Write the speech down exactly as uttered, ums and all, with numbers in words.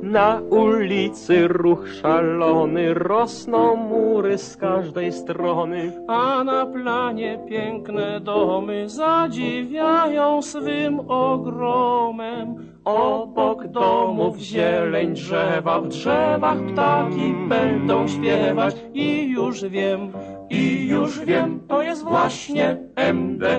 Na ulicy ruch szalony, rosną mury z każdej strony, a na planie piękne domy zadziwiają swym ogromem. obok domów zieleń, drzewa, w drzewach ptaki będą śpiewać. I już wiem, I już wiem, to jest właśnie M D